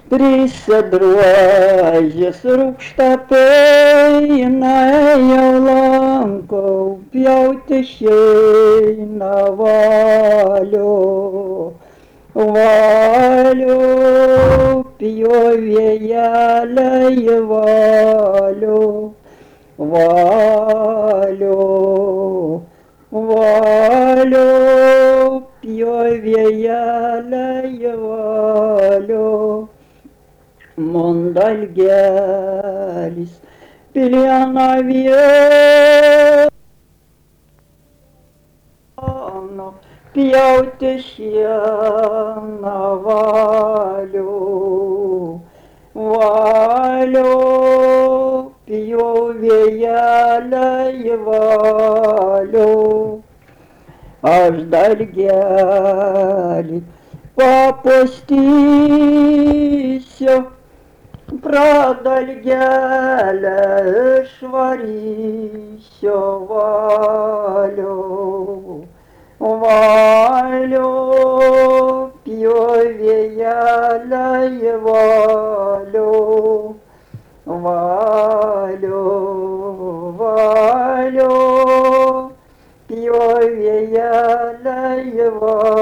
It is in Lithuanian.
Trīsad rožas rūkšta pēnaja lanko, pjautešēna vaļo, vaļo, pjovējālai vaļo, vaļo, vaļo, pjovējālai vaļo. Mondalgelis piliana vieno, pjauti šieną valiu, valiu, pjovėjelei valiu. Aš dalgelį papustysiu, pradalgelę išvarysiu valiu, valiu, pjovėjelei valiu, valiu, valiu, pjovėjelei valiu.